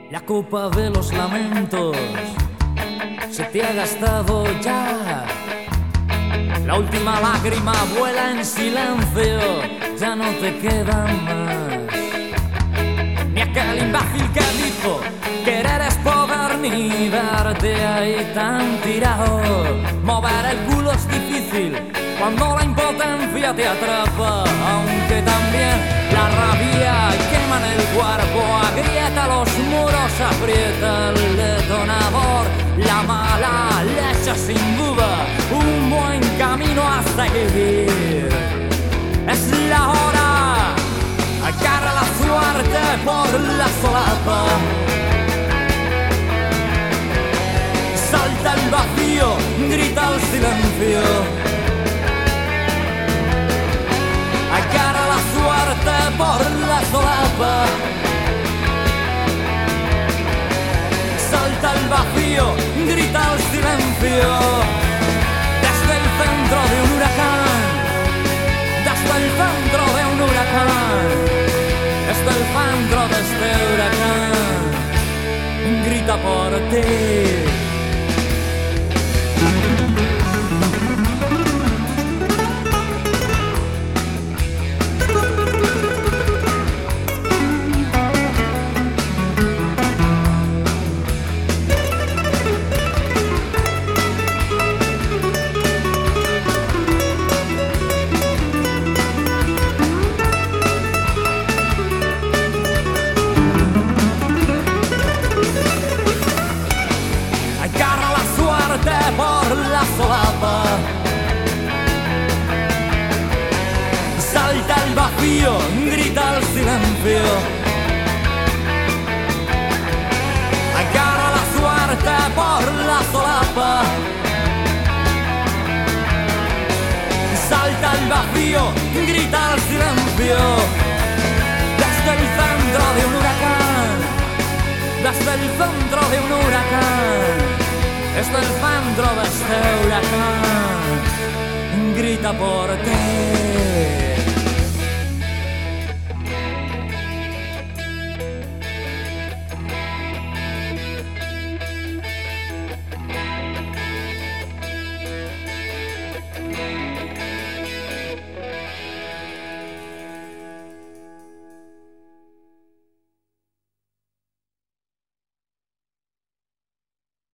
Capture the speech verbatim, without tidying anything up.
La copa de los lamentos se te ha gastado ya. La última lágrima vuela en silencio, ya no te quedan más. Ni aquel imbécil que dijo querer es poder, ni verte ahí tan tirado. Mover el culo es difícil cuando la impotencia te atrapa, aunque también la rabia quema en el cuerpo, agrieta los muros, aprieta el detonador. La mala leche sin duda, un buen camino a seguir. Es la hora, agarra la suerte por la solapa. Salta el vacío, grita el silencio. Agarra la suerte por la solapa. Salta el vacío, grita el silencio. Desde el centro de un huracán, desde el centro de un huracán, desde el centro de este huracán, grita por ti. Por la solapa, salta el vacío, grita el silencio. Agarra la suerte por la solapa. Salta el vacío, grita el silencio. Desde el centro de un huracán, desde el centro de un huracán, desde el centro de este huracán, grita por ti.